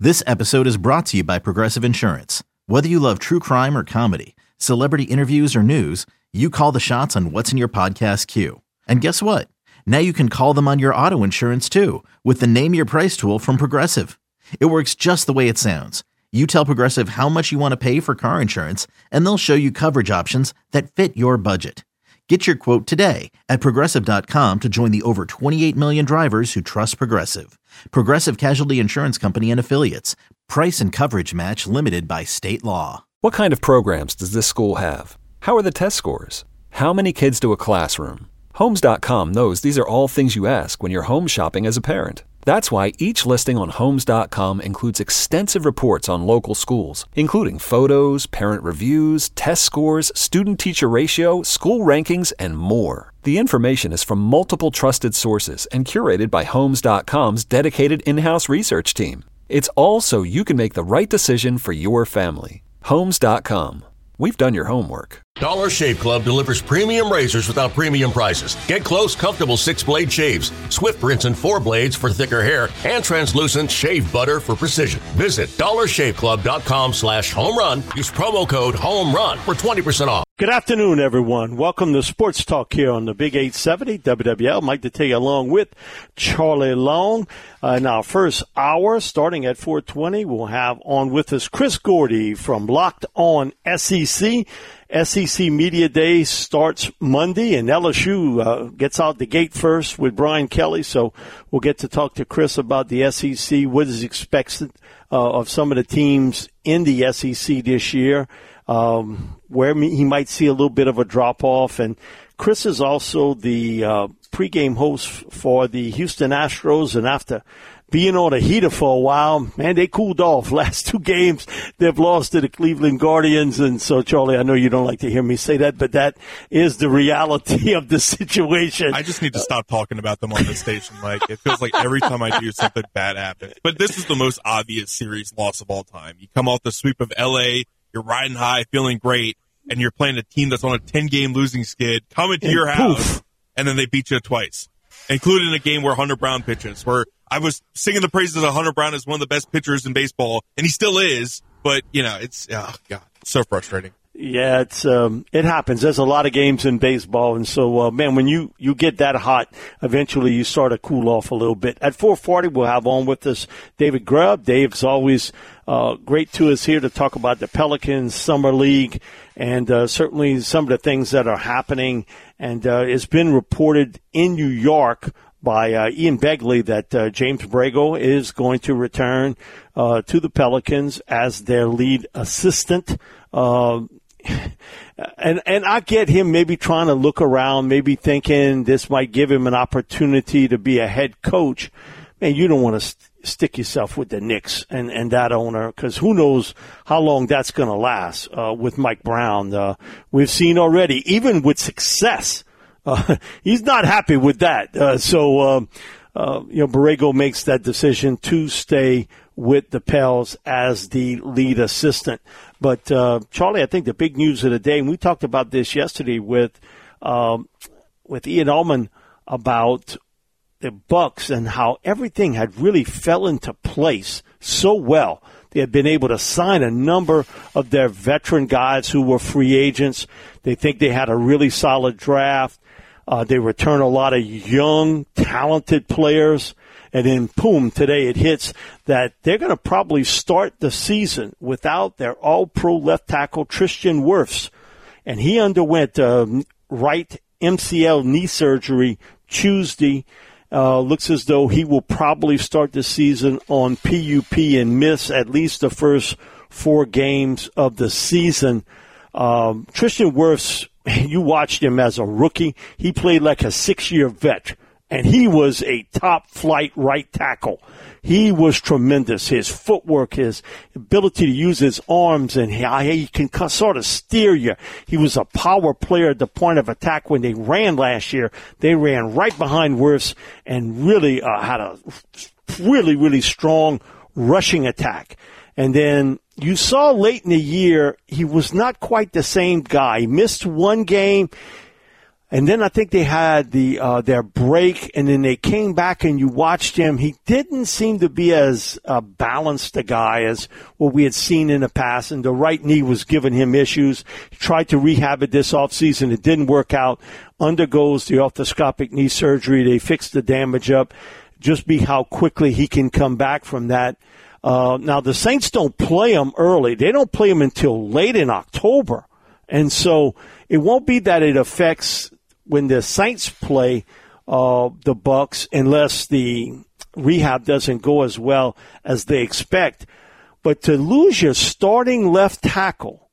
This episode is brought to you by Progressive Insurance. Whether you love true crime or comedy, celebrity interviews or news, you call the shots on what's in your podcast queue. And guess what? Now you can call them on your auto insurance too with the Name Your Price tool from Progressive. It works just the way it sounds. You tell Progressive how much you want to pay for car insurance, and they'll show you coverage options that fit your budget. Get your quote today at Progressive.com to join the over 28 million drivers who trust Progressive. Progressive Casualty Insurance Company and Affiliates. Price and coverage match limited by state law. What kind of programs does this school have? How are the test scores? How many kids to a classroom? Homes.com knows these are all things you ask when you're home shopping as a parent. That's why each listing on Homes.com includes extensive reports on local schools, including photos, parent reviews, test scores, student-teacher ratio, school rankings, and more. The information is from multiple trusted sources and curated by Homes.com's dedicated in-house research team. It's all so you can make the right decision for your family. Homes.com. We've done your homework. Dollar Shave Club delivers premium razors without premium prices. Get close, comfortable 6-blade shaves, swift rinse and 4 blades for thicker hair, and translucent shave butter for precision. Visit dollarshaveclub.com/home run. Use promo code HOMERUN for 20% off. Good afternoon, everyone. Welcome to Sports Talk here on the Big 870 WWL. Mike Detillier along with Charlie Long. In our first hour, starting at 4:20, we'll have on with us Chris Gordy from Locked On SEC. SEC Media Day starts Monday, and LSU gets out the gate first with Brian Kelly. So we'll get to talk to Chris about the SEC, what is expected of some of the teams in the SEC this year, where he might see a little bit of a drop-off. And Chris is also the pregame host for the Houston Astros, and after being on a heater for a while, man, they cooled off. Last 2 games, they've lost to the Cleveland Guardians. And so, Charlie, I know you don't like to hear me say that, but that is the reality of the situation. I just need to stop talking about them on the station, Mike. It feels like every time I do, something bad happens. But this is the most obvious series loss of all time. You come off the sweep of L.A., you're riding high, feeling great, and you're playing a team that's on a 10-game losing skid, coming to your house, and then they beat you twice, including a game where Hunter Brown pitches, where I was singing the praises of Hunter Brown as one of the best pitchers in baseball, and he still is, but, you know, it's, oh, God, so frustrating. Yeah, it happens. There's a lot of games in baseball, and so, man, when you get that hot, eventually you start to cool off a little bit. At 4:40, we'll have on with us David Grubb. Dave's always great to us here to talk about the Pelicans Summer League and certainly some of the things that are happening. And it's been reported in New York by Ian Begley that James Borrego is going to return to the Pelicans as their lead assistant. And I get him maybe trying to look around, maybe thinking this might give him an opportunity to be a head coach. Man, you don't want to stick yourself with the Knicks and that owner, because who knows how long that's going to last with Mike Brown. We've seen already, even with success, he's not happy with that. So Borrego makes that decision to stay with the Pels as the lead assistant. But, Charlie, I think the big news of the day, and we talked about this yesterday with Ian Ullman about the Bucks and how everything had really fell into place so well. They had been able to sign a number of their veteran guys who were free agents. They think they had a really solid draft. They return a lot of young, talented players. And then, boom, today it hits that they're going to probably start the season without their all-pro left tackle, Tristan Wirfs. And he underwent right MCL knee surgery Tuesday. Looks as though he will probably start the season on PUP and miss at least the first 4 games of the season. Tristan Wirfs, you watched him as a rookie. He played like a 6-year vet. And he was a top-flight right tackle. He was tremendous. His footwork, his ability to use his arms, and how he can sort of steer you. He was a power player at the point of attack. When they ran last year, they ran right behind Wirfs and really had a really, really strong rushing attack. And then you saw late in the year, he was not quite the same guy. He missed 1 game. And then I think they had their break, and then they came back and you watched him. He didn't seem to be as balanced a guy as what we had seen in the past, and the right knee was giving him issues. He tried to rehab it this offseason. It didn't work out. Undergoes the arthroscopic knee surgery. They fixed the damage up. Just be how quickly he can come back from that. Now, the Saints don't play him early. They don't play him until late in October. And so it won't be that it affects when the Saints play the Bucs unless the rehab doesn't go as well as they expect. But to lose your starting left tackle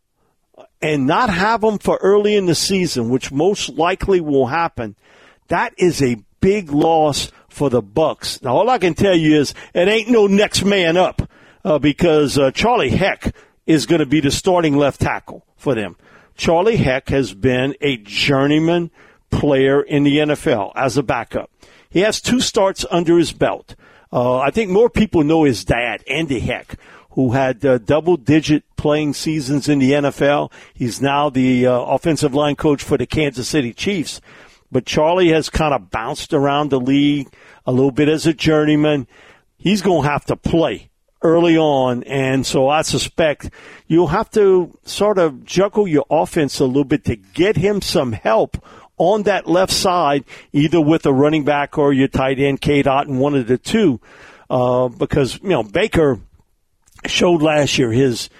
and not have him for early in the season, which most likely will happen, that is a big loss for the Bucs. Now, all I can tell you is it ain't no next man up because Charlie Heck is going to be the starting left tackle for them. Charlie Heck has been a journeyman player in the NFL as a backup. He has 2 starts under his belt. I think more people know his dad, Andy Heck, who had double-digit playing seasons in the NFL. He's now the offensive line coach for the Kansas City Chiefs. But Charlie has kind of bounced around the league a little bit as a journeyman. He's going to have to play early on, and so I suspect you'll have to sort of juggle your offense a little bit to get him some help on that left side, either with a running back or your tight end, K-Dot, and one of the two, because, Baker showed last year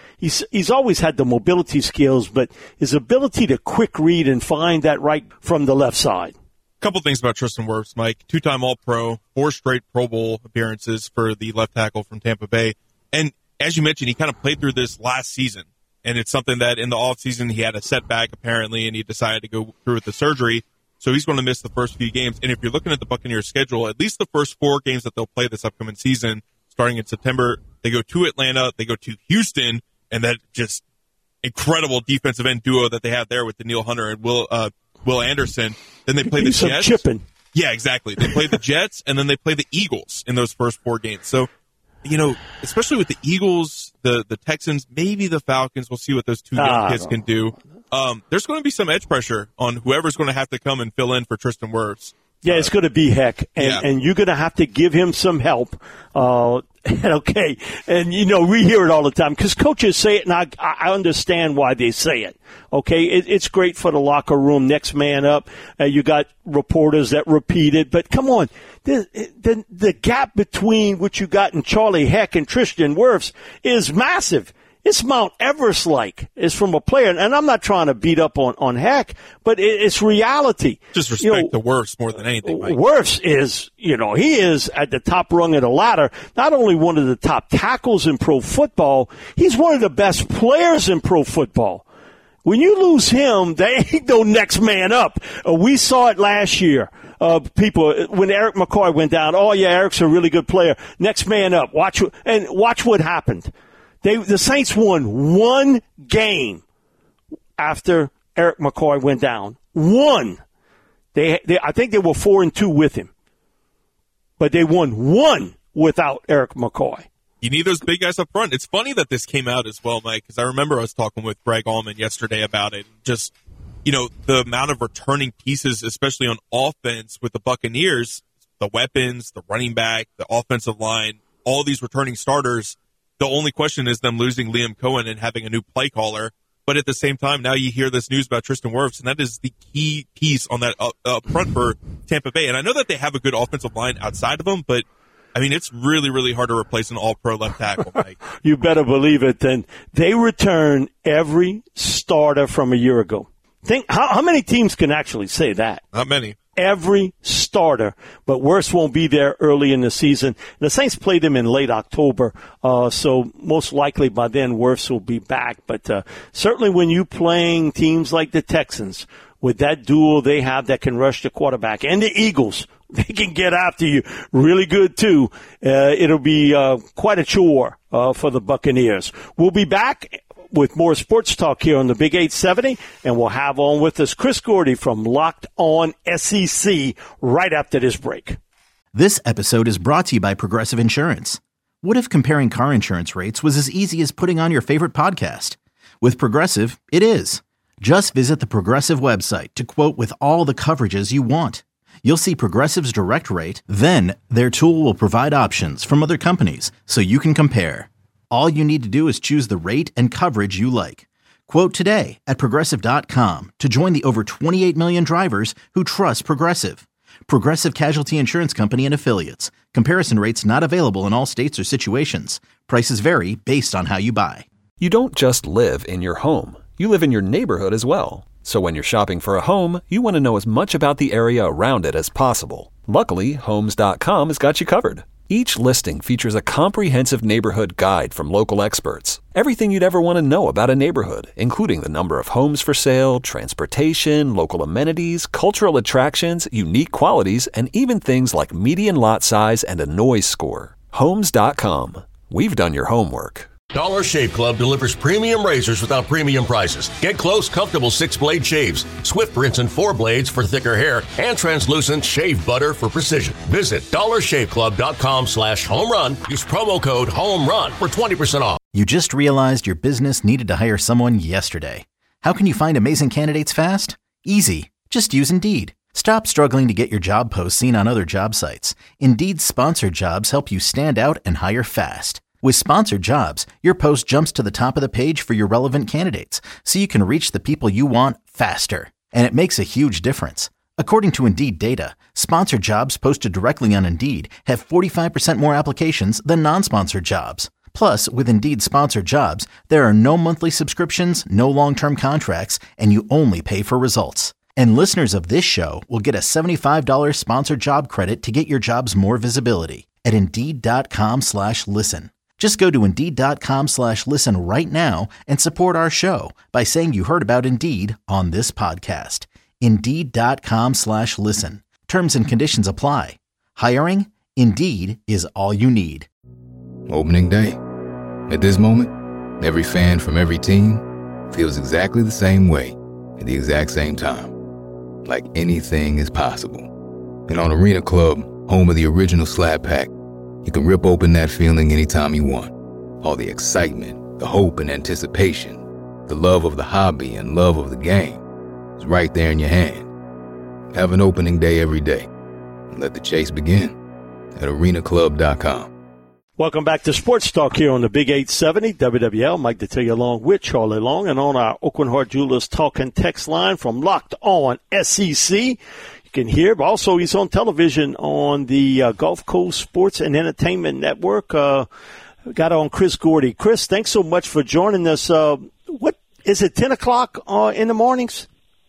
he's always had the mobility skills, but his ability to quick read and find that right from the left side. Couple things about Tristan Wirfs, Mike. 2-time All-Pro, 4 straight Pro Bowl appearances for the left tackle from Tampa Bay. And as you mentioned, he kind of played through this last season. And it's something that in the offseason he had a setback, apparently, and he decided to go through with the surgery. So he's going to miss the first few games. And if you're looking at the Buccaneers' schedule, at least the first 4 games that they'll play this upcoming season, starting in September, they go to Atlanta, they go to Houston, and that just incredible defensive end duo that they have there with Danielle Hunter and Will Anderson. Then they play the Jets. Chipping. Yeah, exactly. They play the Jets, and then they play the Eagles in those first 4 games. So, especially with the Eagles, the Texans, maybe the Falcons, we'll see what those 2 young kids can do. There's going to be some edge pressure on whoever's going to have to come and fill in for Tristan Wirfs. Yeah, it's going to be Heck, and you're going to have to give him some help. Okay, and we hear it all the time because coaches say it, and I understand why they say it. Okay, it's great for the locker room, next man up. You got reporters that repeat it, but come on, the gap between what you got in Charlie Heck and Tristan Wirfs is massive. It's Mount Everest-like. It's from a player. And I'm not trying to beat up on Heck, but it's reality. Just respect to Wirfs more than anything, Mike. Wirfs is, he is at the top rung of the ladder. Not only one of the top tackles in pro football, he's one of the best players in pro football. When you lose him, they ain't no next man up. We saw it last year. People, when Eric McCoy went down, oh, yeah, Eric's a really good player. Next man up. Watch what happened. The Saints won 1 game after Eric McCoy went down. 1. I think they were 4-2 with him, but they won 1 without Eric McCoy. You need those big guys up front. It's funny that this came out as well, Mike, because I remember us talking with Greg Allman yesterday about it. Just, the amount of returning pieces, especially on offense with the Buccaneers, the weapons, the running back, the offensive line, all these returning starters. The only question is them losing Liam Cohen and having a new play caller. But at the same time, now you hear this news about Tristan Wirfs, and that is the key piece on that up front for Tampa Bay. And I know that they have a good offensive line outside of them, but, it's really, really hard to replace an all-pro left tackle, Mike. You better believe it. Then they return every starter from a year ago. Think how many teams can actually say that? Not many. Every starter, but Wirfs won't be there early in the season. The Saints played him in late October, so most likely by then Wirfs will be back. But certainly when you playing teams like the Texans, with that duo they have that can rush the quarterback, and the Eagles, they can get after you really good too. It'll be quite a chore for the Buccaneers. We'll be back with more sports talk here on the Big 870, and we'll have on with us Chris Gordy from Locked On SEC right after this break. This episode is brought to you by Progressive Insurance. What if comparing car insurance rates was as easy as putting on your favorite podcast? With Progressive, it is. Just visit the Progressive website to quote with all the coverages you want. You'll see Progressive's direct rate, then their tool will provide options from other companies so you can compare. All you need to do is choose the rate and coverage you like. Quote today at Progressive.com to join the over 28 million drivers who trust Progressive. Progressive Casualty Insurance Company and Affiliates. Comparison rates not available in all states or situations. Prices vary based on how you buy. You don't just live in your home. You live in your neighborhood as well. So when you're shopping for a home, you want to know as much about the area around it as possible. Luckily, Homes.com has got you covered. Each listing features a comprehensive neighborhood guide from local experts. Everything you'd ever want to know about a neighborhood, including the number of homes for sale, transportation, local amenities, cultural attractions, unique qualities, and even things like median lot size and a noise score. Homes.com. We've done your homework. Dollar Shave Club delivers premium razors without premium prices. Get close, comfortable 6-blade shaves, Swift rinse and 4 blades for thicker hair, and translucent shave butter for precision. Visit dollarshaveclub.com/home run. Use promo code HOMERUN for 20% off. You just realized your business needed to hire someone yesterday. How can you find amazing candidates fast? Easy. Just use Indeed. Stop struggling to get your job posts seen on other job sites. Indeed's sponsored jobs help you stand out and hire fast. With sponsored jobs, your post jumps to the top of the page for your relevant candidates, so you can reach the people you want faster. And it makes a huge difference. According to Indeed data, sponsored jobs posted directly on Indeed have 45% more applications than non-sponsored jobs. Plus, with Indeed sponsored jobs, there are no monthly subscriptions, no long-term contracts, and you only pay for results. And listeners of this show will get a $75 sponsored job credit to get your jobs more visibility at Indeed.com/listen. Just go to Indeed.com/listen right now and support our show by saying you heard about Indeed on this podcast. Indeed.com/listen. Terms and conditions apply. Hiring? Indeed is all you need. Opening day. At this moment, every fan from every team feels exactly the same way at the exact same time. Like anything is possible. And on Arena Club, home of the original Slab Pack, you can rip open that feeling anytime you want. All the excitement, the hope and anticipation, the love of the hobby and love of the game is right there in your hand. Have an opening day every day. And let the chase begin at arenaclub.com. Welcome back to Sports Talk here on the Big 870 WWL. Mike Detillier along with Charlie Long and on our Aucoin Hart Jewelers talk and text line from Locked On SEC. You can hear, but also he's on television on the Gulf Coast Sports and Entertainment Network. Got on Chris Gordy. Chris, thanks so much for joining us. What is it, 10 o'clock in the mornings?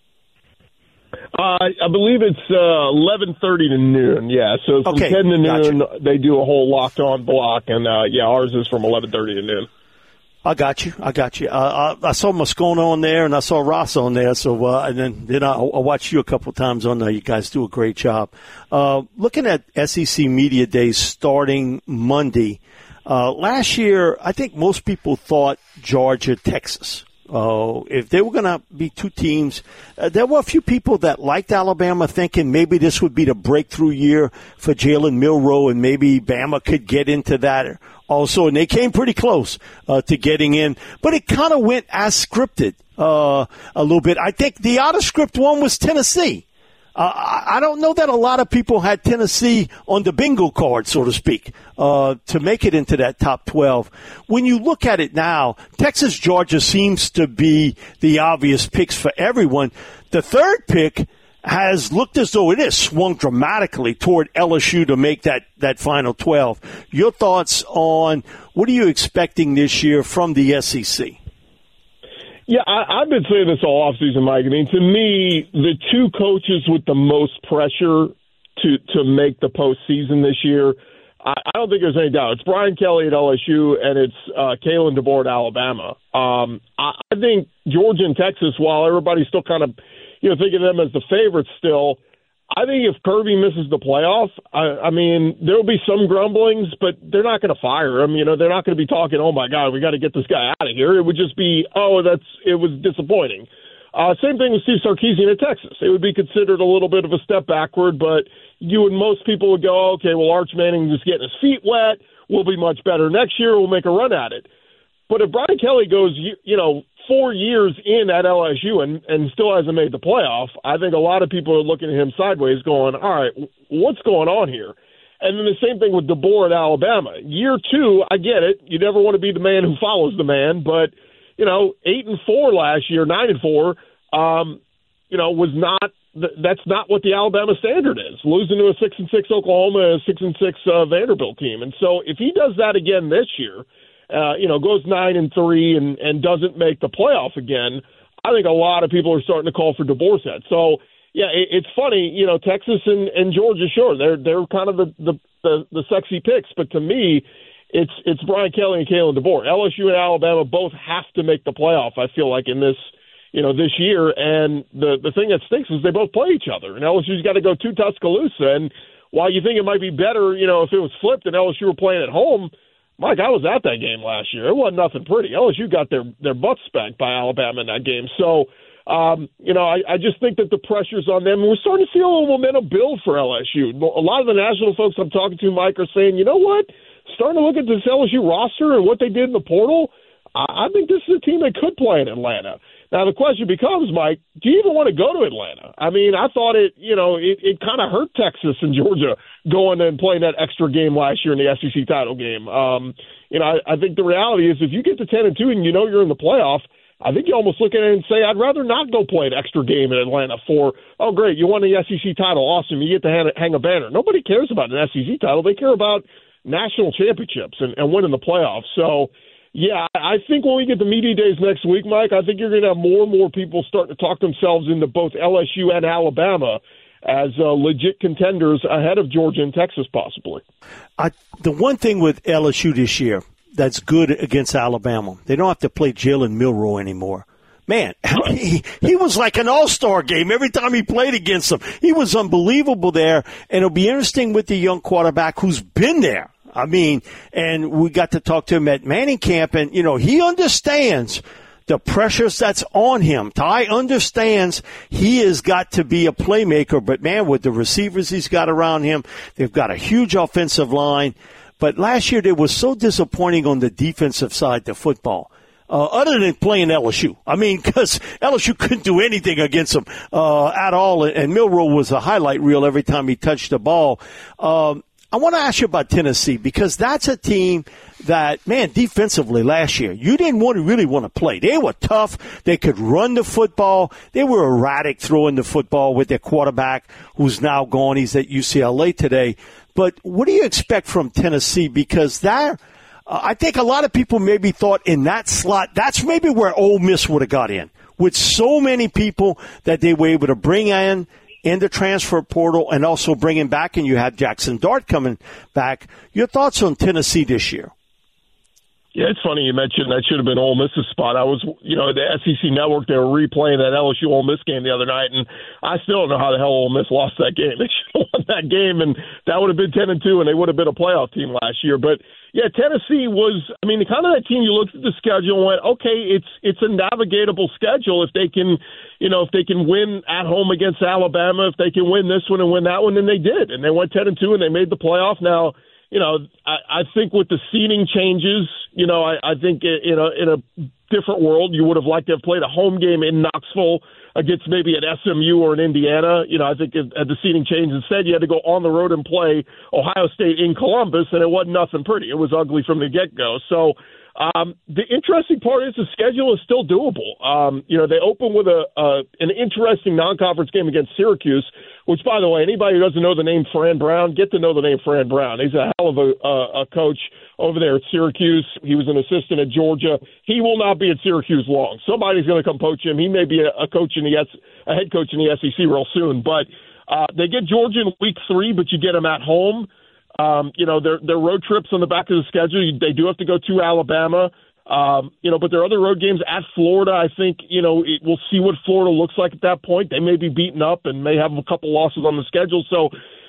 I believe it's 11:30 to noon, yeah. So from 10 to noon, gotcha. They do a whole locked-on block, and, ours is from 11:30 to noon. I got you. I saw Moscone on there, and I saw Ross on there. So, and then I watched you a couple times on there. You guys do a great job. Looking at SEC Media Days starting Monday, last year, I think most people thought Georgia, Texas. If they were going to be two teams, there were a few people that liked Alabama, thinking maybe this would be the breakthrough year for Jalen Milroe, and maybe Bama could get into that also, and they came pretty close to getting in. But it kind of went as scripted a little bit. I think the out-of-script one was Tennessee. I don't know that a lot of people had Tennessee on the bingo card, so to speak, to make it into that top 12. When you look at it now, Texas, Georgia seems to be the obvious picks for everyone. The third pick has looked as though it has swung dramatically toward LSU to make that final 12. Your thoughts on what are you expecting this year from the SEC? Yeah, I've been saying this all offseason, Mike. I mean, to me, the two coaches with the most pressure to make the postseason this year, I don't think there's any doubt. It's Brian Kelly at LSU, and it's Kalen DeBoer at Alabama. I think Georgia and Texas, while everybody's still kind of thinking of them as the favorites still, I think if Kirby misses the playoff, I mean, there'll be some grumblings, but they're not going to fire him. They're not going to be talking, oh, my God, we got to get this guy out of here. It would just be, it was disappointing. Same thing with Steve Sarkisian at Texas. It would be considered a little bit of a step backward, but most people would go, okay, well, Arch Manning is getting his feet wet. We'll be much better next year. We'll make a run at it. But if Brian Kelly goes, 4 years in at LSU and still hasn't made the playoff, I think a lot of people are looking at him sideways going, all right, what's going on here? And then the same thing with DeBoer at Alabama. Year 2, I get it. You never want to be the man who follows the man, but 8-4 last year, 9-4, was not. That's not what the Alabama standard is. Losing to a 6-6 Oklahoma and a 6-6 Vanderbilt team, and so if he does that again this year, goes 9-3 and doesn't make the playoff again, I think a lot of people are starting to call for DeBoer's head. So yeah, it's funny. Texas and Georgia, sure, they're kind of the sexy picks, but to me, it's Brian Kelly and Kalen DeBoer. LSU and Alabama both have to make the playoff, I feel like, in this year. And the thing that stinks is they both play each other. And LSU's got to go to Tuscaloosa. And while you think it might be better, if it was flipped and LSU were playing at home, Mike, I was at that game last year. It wasn't nothing pretty. LSU got their butts spanked by Alabama in that game. So, I just think that the pressure's on them. We're starting to see a little momentum build for LSU. A lot of the national folks I'm talking to, Mike, are saying, you know what? Starting to look at this LSU roster and what they did in the portal, I think this is a team that could play in Atlanta. Now, the question becomes, Mike, do you even want to go to Atlanta? I mean, I thought it kind of hurt Texas and Georgia going and playing that extra game last year in the SEC title game. I think the reality is if you get to 10-2 and you're in the playoff, I think you almost look at it and say, I'd rather not go play an extra game in Atlanta for, oh, great, you won the SEC title, awesome, you get to hang a banner. Nobody cares about an SEC title. They care about national championships and winning the playoffs. So, yeah, I think when we get to media days next week, Mike, I think you're going to have more and more people starting to talk themselves into both LSU and Alabama as legit contenders ahead of Georgia and Texas, possibly. The one thing with LSU this year that's good against Alabama, they don't have to play Jalen Milroe anymore. Man, he was like an all-star game every time he played against them. He was unbelievable there, and it'll be interesting with the young quarterback who's been there. I mean, and we got to talk to him at Manning camp, and, he understands the pressures that's on him. Ty understands he has got to be a playmaker, but, man, with the receivers he's got around him, they've got a huge offensive line. But last year they were so disappointing on the defensive side of football. Other than playing LSU. I mean, because LSU couldn't do anything against them at all, and Milroe was a highlight reel every time he touched the ball. I want to ask you about Tennessee because that's a team that, man, defensively last year, you didn't really want to play. They were tough. They could run the football. They were erratic throwing the football with their quarterback who's now gone. He's at UCLA today. But what do you expect from Tennessee? Because I think a lot of people maybe thought in that slot, that's maybe where Ole Miss would have got in. With so many people that they were able to bring in the transfer portal and also bring him back, and you had Jackson Dart coming back. Your thoughts on Tennessee this year? Yeah, it's funny you mentioned that should have been Ole Miss's spot. I was, the SEC Network, they were replaying that LSU Ole Miss game the other night, and I still don't know how the hell Ole Miss lost that game. They should have won that game, and that would have been 10-2, and they would have been a playoff team last year. But yeah, Tennessee was, kind of that team you looked at the schedule and went, okay, it's a navigatable schedule if they can, if they can win at home against Alabama, if they can win this one and win that one, and they did, and they went 10-2 and they made the playoff. Now, I think with the seeding changes, I think in a different world, you would have liked to have played a home game in Knoxville against maybe an SMU or an Indiana. I think at the seeding change, instead you had to go on the road and play Ohio State in Columbus, and it wasn't nothing pretty. It was ugly from the get-go. So the interesting part is the schedule is still doable. They open with an interesting non-conference game against Syracuse, which, by the way, anybody who doesn't know the name Fran Brown, get to know the name Fran Brown. He's a hell of a coach over there at Syracuse. He was an assistant at Georgia. He will not be at Syracuse long. Somebody's going to come poach him. He may be a head coach in the SEC real soon. But they get Georgia in week 3, but you get them at home. Their road trips on the back of the schedule, they do have to go to Alabama. But there are other road games at Florida. I think, we'll see what Florida looks like at that point. They may be beaten up and may have a couple losses on the schedule. So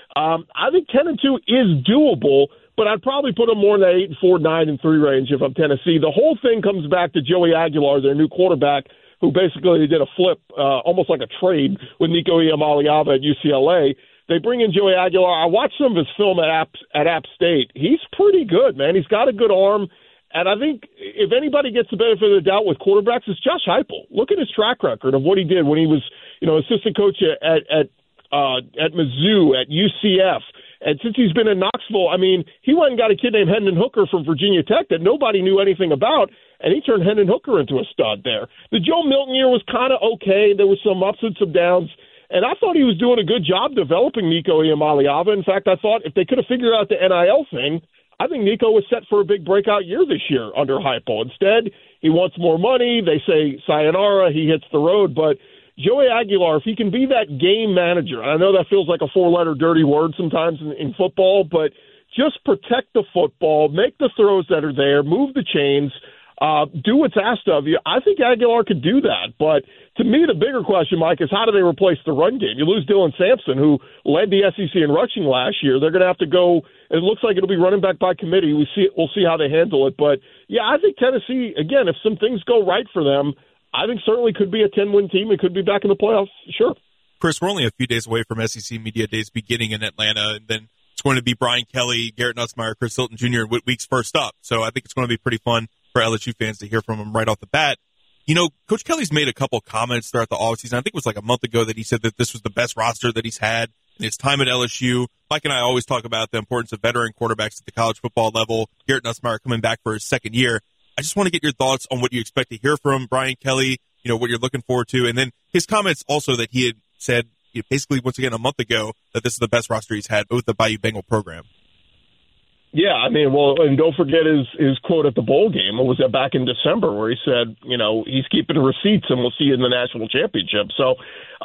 I think 10-2 is doable, but I'd probably put them more in that 8-4, 9-3 range if I'm Tennessee. The whole thing comes back to Joey Aguilar, their new quarterback, who basically did a flip, almost like a trade with Nico Iamaleava at UCLA. They bring in Joey Aguilar. I watched some of his film at App State. He's pretty good, man. He's got a good arm. And I think if anybody gets the benefit of the doubt with quarterbacks, it's Josh Heupel. Look at his track record of what he did when he was, assistant coach at Mizzou, at UCF. And since he's been in Knoxville, I mean, he went and got a kid named Hendon Hooker from Virginia Tech that nobody knew anything about, and he turned Hendon Hooker into a stud there. The Joe Milton year was kind of okay. There was some ups and some downs, and I thought he was doing a good job developing Nico Iamaleava. In fact, I thought if they could have figured out the NIL thing, I think Nico was set for a big breakout year this year under Heupel. Instead, he wants more money. They say sayonara, he hits the road, but Joey Aguilar, if he can be that game manager, and I know that feels like a four-letter dirty word sometimes in football, but just protect the football, make the throws that are there, move the chains, do what's asked of you. I think Aguilar could do that. But to me, the bigger question, Mike, is how do they replace the run game? You lose Dylan Sampson, who led the SEC in rushing last year. They're going to have to go. It looks like it'll be running back by committee. We'll see how they handle it. But, yeah, I think Tennessee, again, if some things go right for them, I think certainly could be a 10-win team and could be back in the playoffs, sure. Chris, we're only a few days away from SEC Media Days beginning in Atlanta, and then it's going to be Brian Kelly, Garrett Nussmeier, Chris Hilton Jr. weeks first up. So I think it's going to be pretty fun for LSU fans to hear from him right off the bat. Coach Kelly's made a couple comments throughout the offseason. I think it was like a month ago that he said that this was the best roster that he's had in his time at LSU. Mike and I always talk about the importance of veteran quarterbacks at the college football level. Garrett Nussmeier coming back for his second year. I just want to get your thoughts on what you expect to hear from Brian Kelly, what you're looking forward to. And then his comments also that he had said, basically, once again, a month ago, that this is the best roster he's had with the Bayou Bengal program. Yeah, I mean, well, and don't forget his quote at the bowl game. It was back in December where he said, he's keeping receipts and we'll see you in the national championship. So,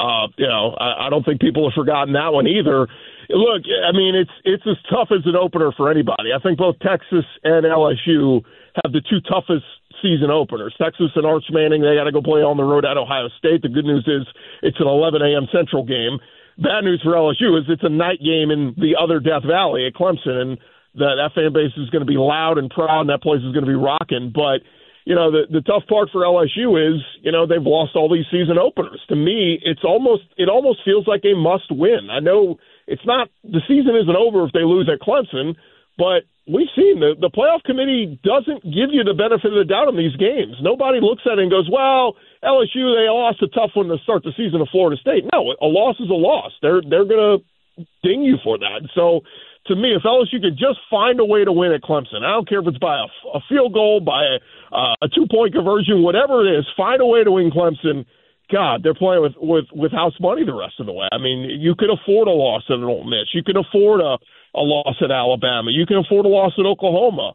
I don't think people have forgotten that one either. Look, I mean, it's as tough as an opener for anybody. I think both Texas and LSU have the two toughest season openers. Texas and Arch Manning, they got to go play on the road at Ohio State. The good news is it's an 11 a.m. Central game. Bad news for LSU is it's a night game in the other Death Valley at Clemson, and that fan base is going to be loud and proud, and that place is going to be rocking. But, the tough part for LSU is, they've lost all these season openers. To me, it almost feels like a must win. I know it's not, the season isn't over if they lose at Clemson, but we've seen the playoff committee doesn't give you the benefit of the doubt in these games. Nobody looks at it and goes, well, LSU, they lost a tough one to start the season of Florida State. No, a loss is a loss. They're going to ding you for that. So, to me, if LSU could just find a way to win at Clemson, I don't care if it's by a field goal, by a two-point conversion, whatever it is, find a way to win Clemson. God, they're playing with house money the rest of the way. I mean, you could afford a loss at an Ole Miss. You could afford a loss at Alabama. You can afford a loss at Oklahoma.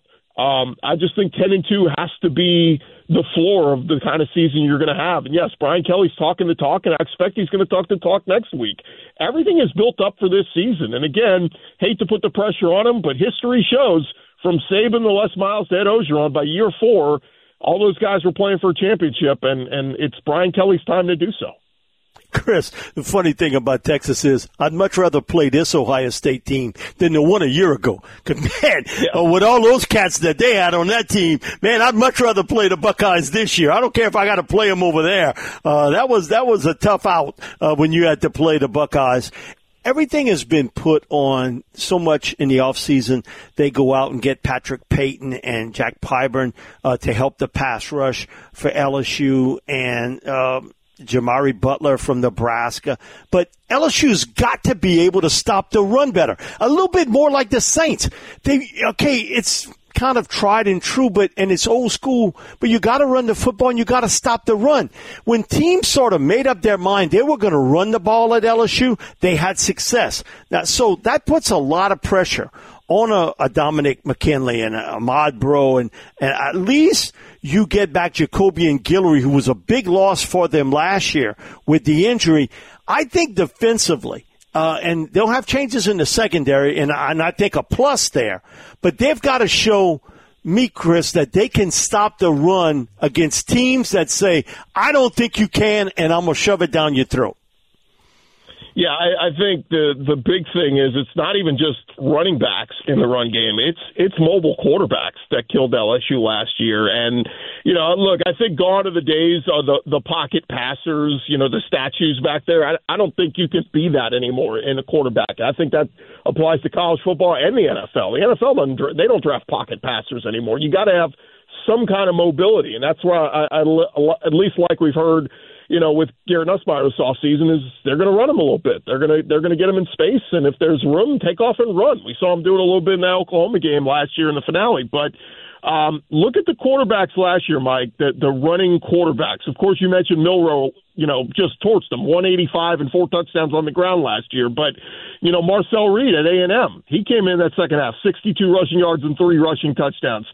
I just think 10-2 has to be the floor of the kind of season you're going to have. And yes, Brian Kelly's talking the talk, and I expect he's going to talk the talk next week. Everything is built up for this season. And again, hate to put the pressure on him, but history shows from Saban to Les Miles to Ed Orgeron, by year 4, all those guys were playing for a championship, and it's Brian Kelly's time to do so. Chris, the funny thing about Texas is I'd much rather play this Ohio State team than the one a year ago. Because, man, with all those cats that they had on that team, man, I'd much rather play the Buckeyes this year. I don't care if I got to play them over there. That was a tough out when you had to play the Buckeyes. Everything has been put on so much in the offseason. They go out and get Patrick Payton and Jack Pyburn to help the pass rush for LSU and Jamari Butler from Nebraska. But LSU's got to be able to stop the run better. A little bit more like the Saints. It's kind of tried and true, and it's old school, but you got to run the football and you got to stop the run. When teams sort of made up their mind they were going to run the ball at LSU, they had success. Now, so that puts a lot of pressure on a Dominic McKinley and a Ahmad Bro, and at least you get back Jacoby and Guillory, who was a big loss for them last year with the injury. I think defensively, and they'll have changes in the secondary, and I think a plus there, but they've got to show me, Chris, that they can stop the run against teams that say, I don't think you can, and I'm going to shove it down your throat. Yeah, I think the big thing is it's not even just running backs in the run game. It's mobile quarterbacks that killed LSU last year. And, look, I think gone are the days of the pocket passers, the statues back there. I don't think you can be that anymore in a quarterback. I think that applies to college football and the NFL. The NFL, they don't draft pocket passers anymore. You got to have some kind of mobility. And that's where I at least like we've heard, with Garrett Nussmeier this offseason, is they're going to run him a little bit. They're going to get him in space, and if there's room, take off and run. We saw him do it a little bit in the Oklahoma game last year in the finale. But look at the quarterbacks last year, Mike, the running quarterbacks. Of course, you mentioned Milroe, just torched them, 185 and 4 touchdowns on the ground last year. But, Marcel Reed at A&M, he came in that second half, 62 rushing yards and 3 rushing touchdowns.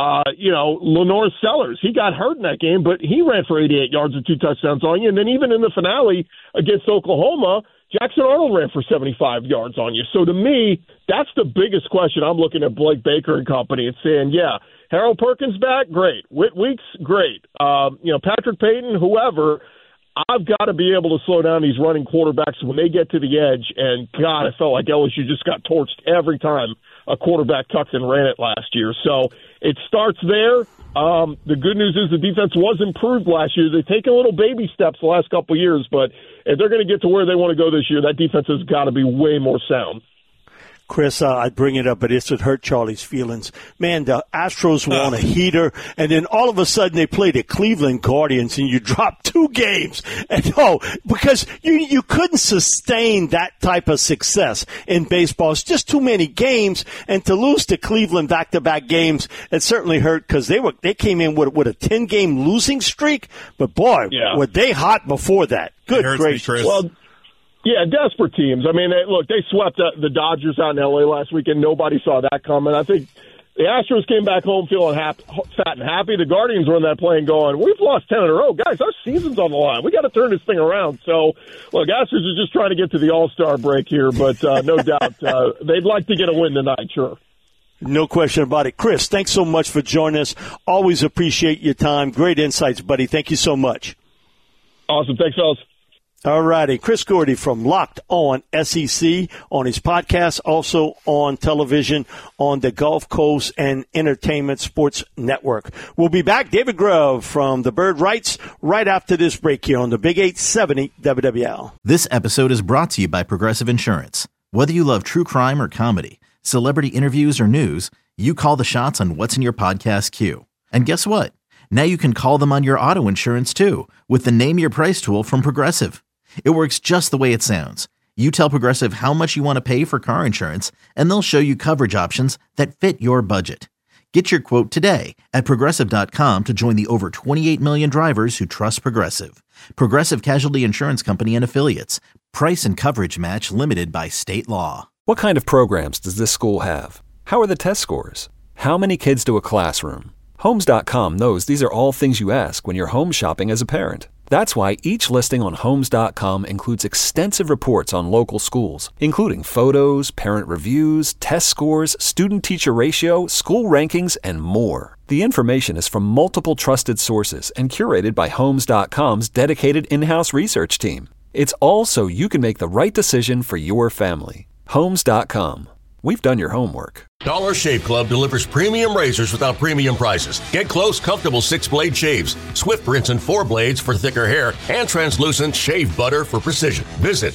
Lenore Sellers, he got hurt in that game, but he ran for 88 yards and 2 touchdowns on you. And then even in the finale against Oklahoma, Jackson Arnold ran for 75 yards on you. So to me, that's the biggest question. I'm looking at Blake Baker and company and saying, yeah, Harold Perkins back, great. Whit Weeks, great. Patrick Payton, whoever, I've got to be able to slow down these running quarterbacks when they get to the edge. And, God, I felt like LSU just got torched every time a quarterback tucked and ran it last year. So it starts there. The good news is the defense was improved last year. They've taken little baby steps the last couple of years, but if they're going to get to where they want to go this year, that defense has got to be way more sound. Chris, I bring it up, but this would hurt Charlie's feelings. Man, the Astros were on a heater, and then all of a sudden they play the Cleveland Guardians, and you drop 2 games. And because you couldn't sustain that type of success in baseball. It's just too many games, and to lose to Cleveland back-to-back games, it certainly hurt because they came in with a 10-game losing streak. But boy, were they hot before that? Good gracious. Well, yeah, desperate teams. I mean, they swept the Dodgers out in L.A. last weekend. Nobody saw that coming. I think the Astros came back home feeling fat and happy. The Guardians were in that plane going, we've lost 10 in a row. Guys, our season's on the line. We got to turn this thing around. So, look, Astros are just trying to get to the All-Star break here, but no doubt they'd like to get a win tonight, sure. No question about it. Chris, thanks so much for joining us. Always appreciate your time. Great insights, buddy. Thank you so much. Awesome. Thanks, fellas. All righty. Chris Gordy from Locked On SEC on his podcast, also on television on the Gulf Coast and Entertainment Sports Network. We'll be back. David Grove from the Bird Writes right after this break here on the Big 870 WWL. This episode is brought to you by Progressive Insurance. Whether you love true crime or comedy, celebrity interviews or news, you call the shots on what's in your podcast queue. And guess what? Now you can call them on your auto insurance too with the Name Your Price tool from Progressive. It works just the way it sounds. You tell Progressive how much you want to pay for car insurance, and they'll show you coverage options that fit your budget. Get your quote today at Progressive.com to join the over 28 million drivers who trust Progressive. Progressive Casualty Insurance Company and Affiliates. Price and coverage match limited by state law. What kind of programs does this school have? How are the test scores? How many kids do a classroom? Homes.com knows these are all things you ask when you're home shopping as a parent. That's why each listing on Homes.com includes extensive reports on local schools, including photos, parent reviews, test scores, student-teacher ratio, school rankings, and more. The information is from multiple trusted sources and curated by Homes.com's dedicated in-house research team. It's all so you can make the right decision for your family. Homes.com. We've done your homework. Dollar Shave Club delivers premium razors without premium prices. Get close, comfortable 6-blade shaves, Swift rinse and 4 blades for thicker hair, and translucent shave butter for precision. Visit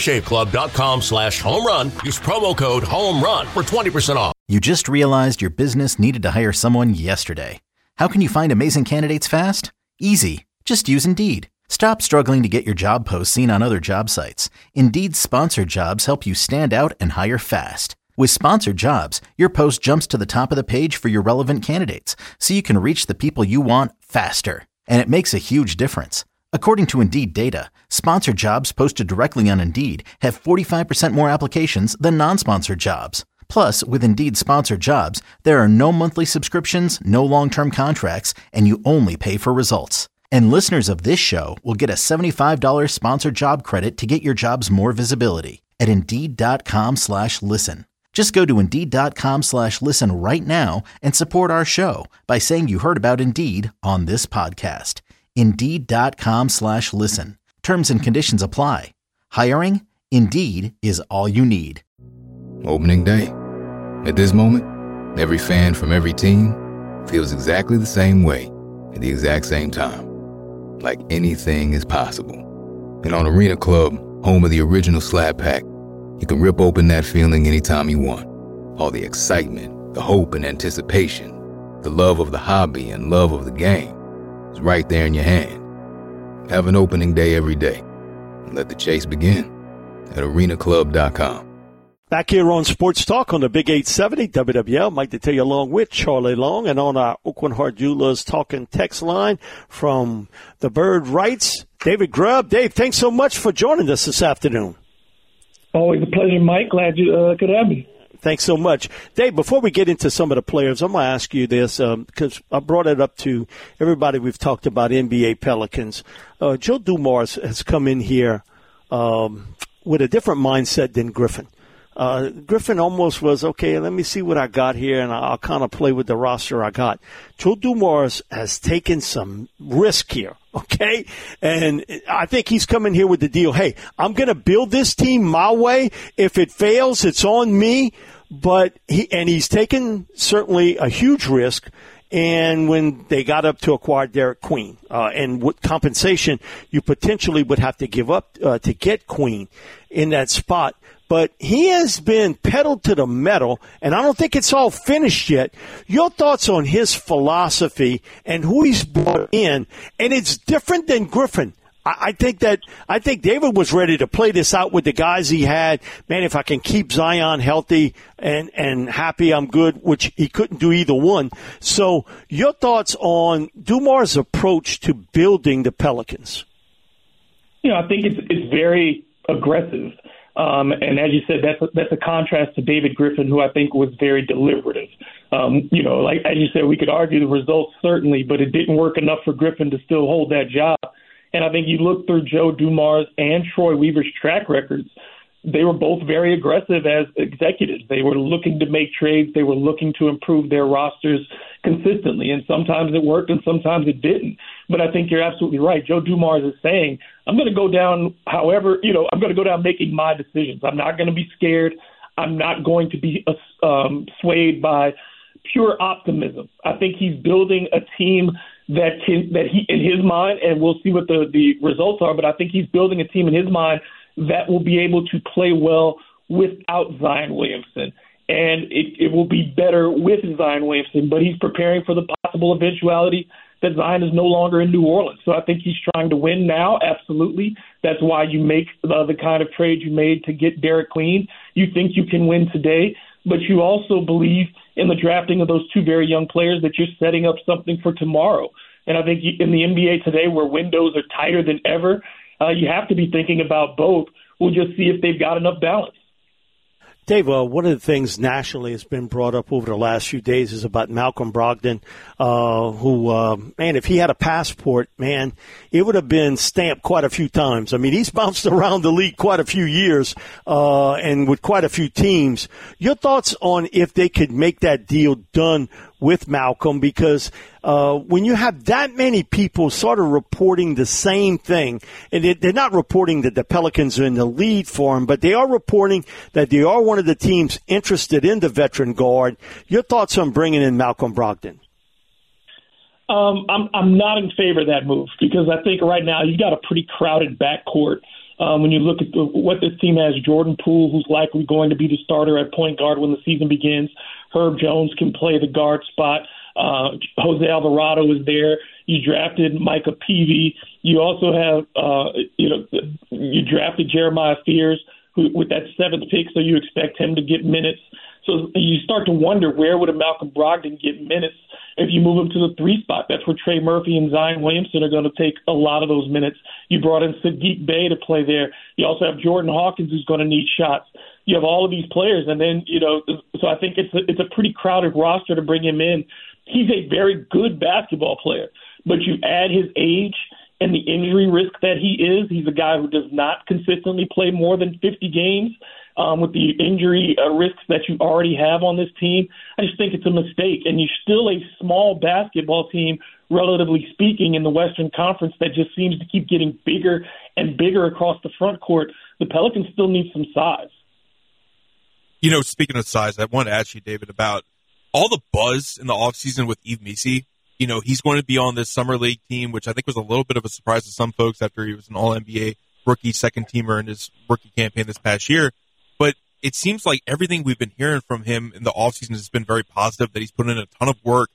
dollarshaveclub.com/homerun. Use promo code HOMERUN for 20% off. You just realized your business needed to hire someone yesterday. How can you find amazing candidates fast? Easy. Just use Indeed. Stop struggling to get your job posts seen on other job sites. Indeed's sponsored jobs help you stand out and hire fast. With sponsored jobs, your post jumps to the top of the page for your relevant candidates, so you can reach the people you want faster. And it makes a huge difference. According to Indeed data, sponsored jobs posted directly on Indeed have 45% more applications than non-sponsored jobs. Plus, with Indeed sponsored jobs, there are no monthly subscriptions, no long-term contracts, and you only pay for results. And listeners of this show will get a $75 sponsored job credit to get your jobs more visibility at Indeed.com/listen. Just go to Indeed.com/listen right now and support our show by saying you heard about Indeed on this podcast. Indeed.com/listen. Terms and conditions apply. Hiring? Indeed is all you need. Opening day. At this moment, every fan from every team feels exactly the same way at the exact same time. Like anything is possible. And on Arena Club, home of the original Slab Pack, you can rip open that feeling anytime you want. All the excitement, the hope, and anticipation. The love of the hobby and love of the game is right there in your hand. Have an opening day every day. And let the chase begin at arenaclub.com. Back here on Sports Talk on the Big 870 WWL. Mike Detillier along with Charlie Long, and on our Aucoin Hart Jewelers talking text line from the Bird Wrights, David Grubb. Dave, thanks so much for joining us this afternoon. Always a pleasure, Mike. Glad you could have me. Thanks so much. Dave, before we get into some of the players, I'm going to ask you this because I brought it up to everybody we've talked about, NBA Pelicans. Joe Dumars has come in here with a different mindset than Griffin. Griffin almost was, okay, let me see what I got here, and I'll kind of play with the roster I got. Joe Dumars has taken some risk here, okay? And I think he's coming here with the deal, hey, I'm going to build this team my way. If it fails, it's on me. But he's taken certainly a huge risk. And when they got up to acquire Derek Queen, and what compensation you potentially would have to give up to get Queen in that spot. But he has been pedaled to the metal, and I don't think it's all finished yet. Your thoughts on his philosophy and who he's brought in, and it's different than Griffin. I think David was ready to play this out with the guys he had. Man, if I can keep Zion healthy and happy, I'm good, which he couldn't do either one. So your thoughts on Dumars' approach to building the Pelicans? I think it's very aggressive. And as you said, that's a contrast to David Griffin, who I think was very deliberative. Like as you said, we could argue the results certainly, but it didn't work enough for Griffin to still hold that job. And I think you look through Joe Dumars and Troy Weaver's track records, they were both very aggressive as executives. They were looking to make trades. They were looking to improve their rosters consistently. And sometimes it worked and sometimes it didn't. But I think you're absolutely right. Joe Dumars is saying, I'm going to go down I'm going to go down making my decisions. I'm not going to be scared. I'm not going to be swayed by pure optimism. I think he's building a team that he, in his mind, and we'll see what the results are, but I think he's building a team in his mind that will be able to play well without Zion Williamson. And it will be better with Zion Williamson, but he's preparing for the possible eventuality that Zion is no longer in New Orleans. So I think he's trying to win now, absolutely. That's why you make the kind of trade you made to get Derek Queen. You think you can win today, but you also believe in the drafting of those two very young players that you're setting up something for tomorrow. And I think in the NBA today, where windows are tighter than ever, you have to be thinking about both. We'll just see if they've got enough balance. Dave, one of the things nationally has been brought up over the last few days is about Malcolm Brogdon, who, if he had a passport, man, it would have been stamped quite a few times. I mean, he's bounced around the league quite a few years and with quite a few teams. Your thoughts on if they could make that deal done with Malcolm, because when you have that many people sort of reporting the same thing, and they're not reporting that the Pelicans are in the lead for him, but they are reporting that they are one of the teams interested in the veteran guard. Your thoughts on bringing in Malcolm Brogdon? I'm not in favor of that move, because I think right now you've got a pretty crowded backcourt. When you look at what this team has, Jordan Poole, who's likely going to be the starter at point guard when the season begins. Herb Jones can play the guard spot. Jose Alvarado is there. You drafted Micah Peavy. You also have, you drafted Jeremiah Fears with that 7th pick, so you expect him to get minutes. So you start to wonder, where would a Malcolm Brogdon get minutes if you move him to the 3 spot? That's where Trey Murphy and Zion Williamson are going to take a lot of those minutes. You brought in Sadiq Bey to play there. You also have Jordan Hawkins, who's going to need shots. You have all of these players, and then, so I think it's a pretty crowded roster to bring him in. He's a very good basketball player, but you add his age and the injury risk that he is. He's a guy who does not consistently play more than 50 games. With the injury risks that you already have on this team, I just think it's a mistake. And you're still a small basketball team, relatively speaking, in the Western Conference that just seems to keep getting bigger and bigger across the front court. The Pelicans still need some size. Speaking of size, I want to ask you, David, about all the buzz in the offseason with Yves Missi. He's going to be on this summer league team, which I think was a little bit of a surprise to some folks after he was an All-NBA rookie second-teamer in his rookie campaign this past year. But it seems like everything we've been hearing from him in the offseason has been very positive, that he's put in a ton of work,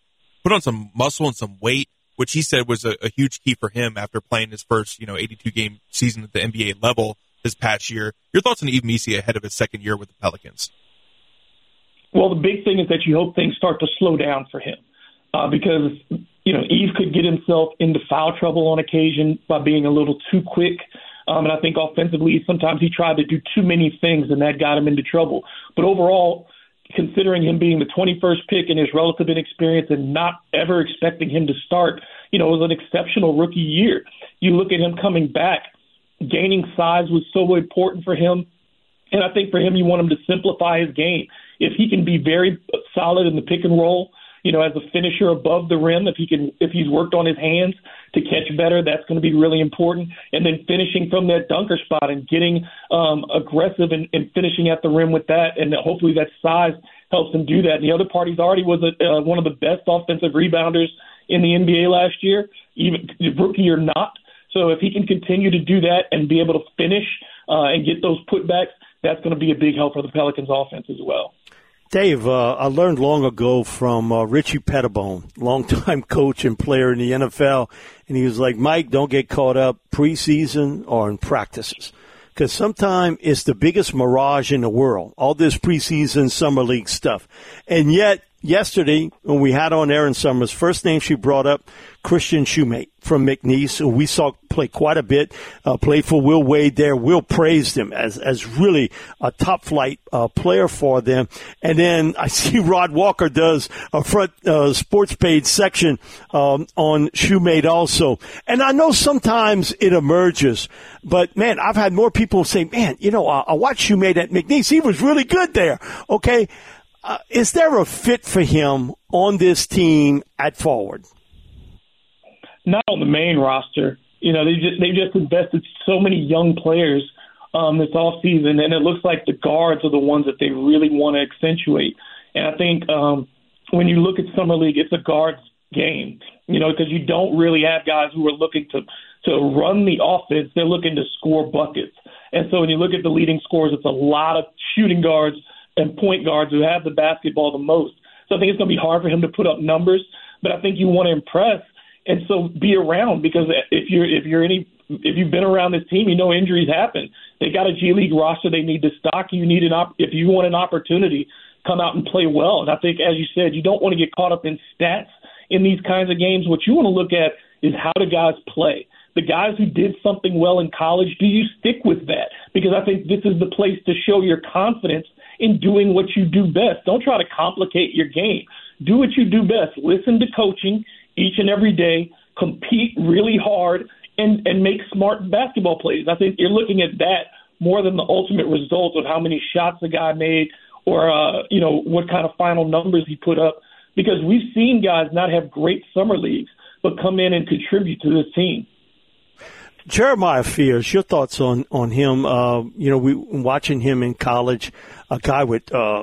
put on some muscle and some weight, which he said was a huge key for him after playing his first, 82-game season at the NBA level this past year. Your thoughts on Yves Missi ahead of his second year with the Pelicans? Well, the big thing is that you hope things start to slow down for him because, Yves could get himself into foul trouble on occasion by being a little too quick. And I think offensively, sometimes he tried to do too many things, and that got him into trouble. But overall, considering him being the 21st pick and his relative inexperience and not ever expecting him to start, it was an exceptional rookie year. You look at him coming back, gaining size was so important for him. And I think for him, you want him to simplify his game. If he can be very solid in the pick and roll, as a finisher above the rim, if he's worked on his hands to catch better, that's going to be really important. And then finishing from that dunker spot and getting aggressive and finishing at the rim with that, and hopefully that size helps him do that. And the other part, he's already was one of the best offensive rebounders in the NBA last year, even rookie or not. So if he can continue to do that and be able to finish and get those putbacks, that's going to be a big help for the Pelicans offense as well. Dave, I learned long ago from Richie Pettibone, longtime coach and player in the NFL, and he was like, Mike, don't get caught up preseason or in practices, because sometimes it's the biggest mirage in the world, all this preseason summer league stuff. And yet, yesterday, when we had on Aaron Summers, first name she brought up, Christian Shoemate from McNeese, who we saw play quite a bit, played for Will Wade there. Will praised him as really a top-flight player for them. And then I see Rod Walker does a front sports page section on Shoemate also. And I know sometimes it emerges, but, man, I've had more people say, man, I watched Shoemate at McNeese. He was really good there, okay? Is there a fit for him on this team at forward? Not on the main roster. They just invested so many young players this offseason, and it looks like the guards are the ones that they really want to accentuate. And I think when you look at Summer League, it's a guards game, because you don't really have guys who are looking to run the offense. They're looking to score buckets. And so when you look at the leading scorers, it's a lot of shooting guards and point guards who have the basketball the most. So I think it's going to be hard for him to put up numbers, but I think you want to impress, and so be around, because if you've been around this team, injuries happen. They got a G League roster they need to stock. If you want an opportunity, come out and play well. And I think, as you said, you don't want to get caught up in stats in these kinds of games. What you want to look at is how do guys play. The guys who did something well in college, do you stick with that? Because I think this is the place to show your confidence in doing what you do best. Don't try to complicate your game. Do what you do best. Listen to coaching each and every day, compete really hard, and make smart basketball plays. I think you're looking at that more than the ultimate result of how many shots a guy made or, what kind of final numbers he put up, because we've seen guys not have great summer leagues but come in and contribute to this team. Jeremiah Fears, your thoughts on him? We watching him in college, a guy with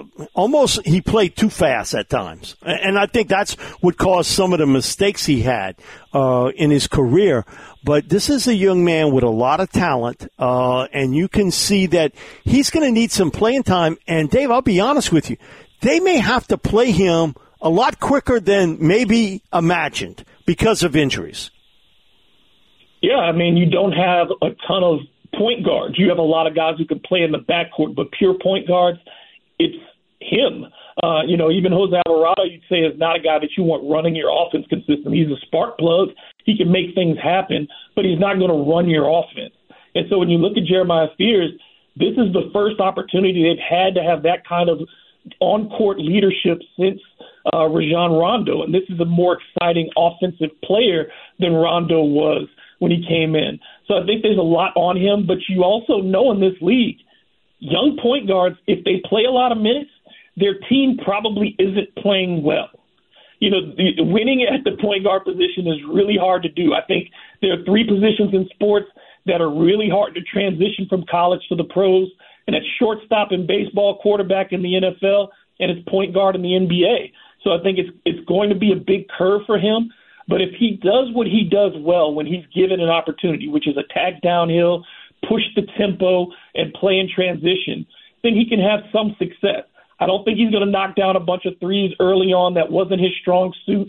he played too fast at times, and I think that's what caused some of the mistakes he had in his career. But this is a young man with a lot of talent, and you can see that he's going to need some playing time. And Dave, I'll be honest with you, they may have to play him a lot quicker than maybe imagined because of injuries. Yeah, I mean, you don't have a ton of point guards. You have a lot of guys who can play in the backcourt, but pure point guards, it's him. Even Jose Alvarado, you'd say, is not a guy that you want running your offense consistently. He's a spark plug. He can make things happen, but he's not going to run your offense. And so when you look at Jeremiah Fears, this is the first opportunity they've had to have that kind of on-court leadership since Rajon Rondo. And this is a more exciting offensive player than Rondo was when he came in. So I think there's a lot on him, but you also know in this league, young point guards, if they play a lot of minutes, their team probably isn't playing well. Winning at the point guard position is really hard to do. I think there are three positions in sports that are really hard to transition from college to the pros, and it's shortstop in baseball, quarterback in the NFL, and it's point guard in the NBA. So I think it's going to be a big curve for him. But if he does what he does well when he's given an opportunity, which is attack downhill, push the tempo, and play in transition, then he can have some success. I don't think he's going to knock down a bunch of threes early on. That wasn't his strong suit.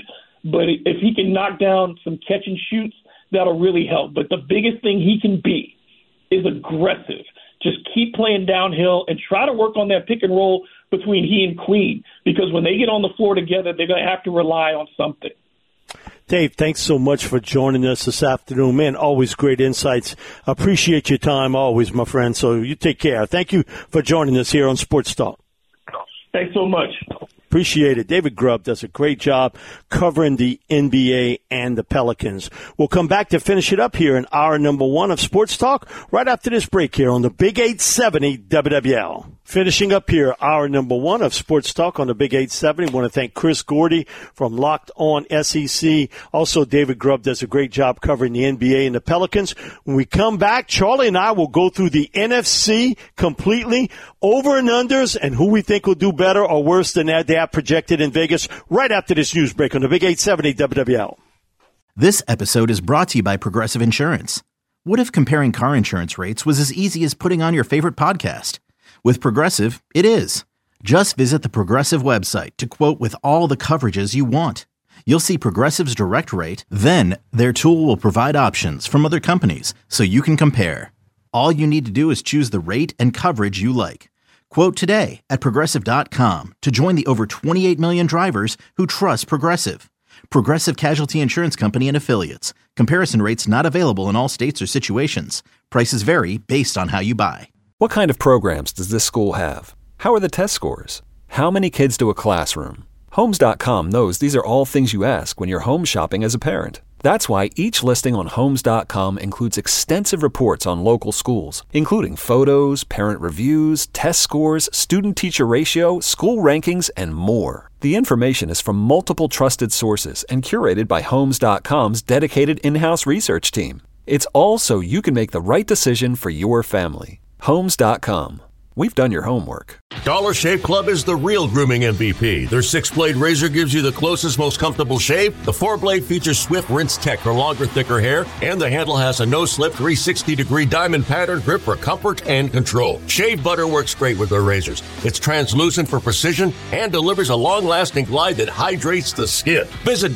but if he can knock down some catch and shoots, that'll really help. But the biggest thing he can be is aggressive. Just keep playing downhill and try to work on that pick and roll between he and Queen, because when they get on the floor together, they're going to have to rely on something. Dave, thanks so much for joining us this afternoon. Man, always great insights. Appreciate your time always, my friend. So you take care. Thank you for joining us here on Sports Talk. Thanks so much. Appreciate it. David Grubb does a great job covering the NBA and the Pelicans. We'll come back to finish it up here in hour number 1 of Sports Talk right after this break here on the Big 870 WWL. Finishing up here, hour number 1 of Sports Talk on the Big 870. I want to thank Chris Gordy from Locked On SEC. Also, David Grubb does a great job covering the NBA and the Pelicans. When we come back, Charlie and I will go through the NFC completely, over and unders, and who we think will do better or worse than they have projected in Vegas right after this news break on the Big 870 WWL. This episode is brought to you by Progressive Insurance. What if comparing car insurance rates was as easy as putting on your favorite podcast? With Progressive, it is. Just visit the Progressive website to quote with all the coverages you want. You'll see Progressive's direct rate, then their tool will provide options from other companies so you can compare. All you need to do is choose the rate and coverage you like. Quote today at Progressive.com to join the over 28 million drivers who trust Progressive. Progressive Casualty Insurance Company and Affiliates. Comparison rates not available in all states or situations. Prices vary based on how you buy. What kind of programs does this school have? How are the test scores? How many kids do a classroom? Homes.com knows these are all things you ask when you're home shopping as a parent. That's why each listing on Homes.com includes extensive reports on local schools, including photos, parent reviews, test scores, student-teacher ratio, school rankings, and more. The information is from multiple trusted sources and curated by Homes.com's dedicated in-house research team. It's all so you can make the right decision for your family. Homes.com. We've done your homework. Dollar Shave Club is the real grooming MVP. Their 6-blade razor gives you the closest, most comfortable shave. The 4-blade features swift rinse tech for longer, thicker hair. And the handle has a no-slip 360-degree diamond pattern grip for comfort and control. Shave butter works great with their razors. It's translucent for precision and delivers a long-lasting glide that hydrates the skin. Visit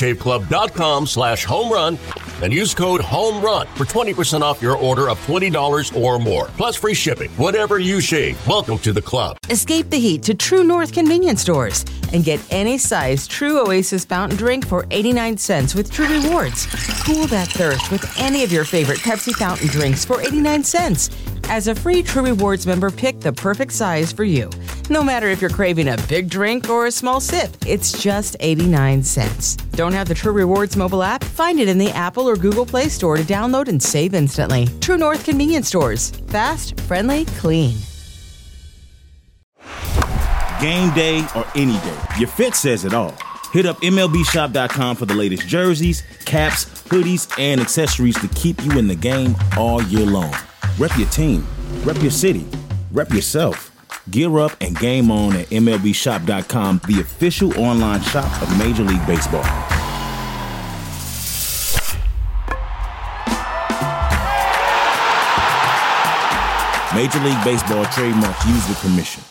DollarShaveClub.com/homerun and use code HOMERUN for 20% off your order of $20 or more. Plus free shipping. Whatever you shave. Welcome to the club. Escape the heat to True North convenience stores and get any size True Oasis fountain drink for 89 cents with True Rewards. Cool that thirst with any of your favorite Pepsi fountain drinks for 89 cents. As a free True Rewards member, pick the perfect size for you. No matter if you're craving a big drink or a small sip, it's just 89 cents. Don't have the True Rewards mobile app? Find it in the Apple or Google Play Store to download and save instantly. True North convenience stores. Fast, friendly, clean. Game day or any day, your fit says it all. Hit up MLBshop.com for the latest jerseys, caps, hoodies, and accessories to keep you in the game all year long. Rep your team, rep your city, rep yourself. Gear up and game on at MLBshop.com, the official online shop of Major League Baseball. Major League Baseball trademark used with permission.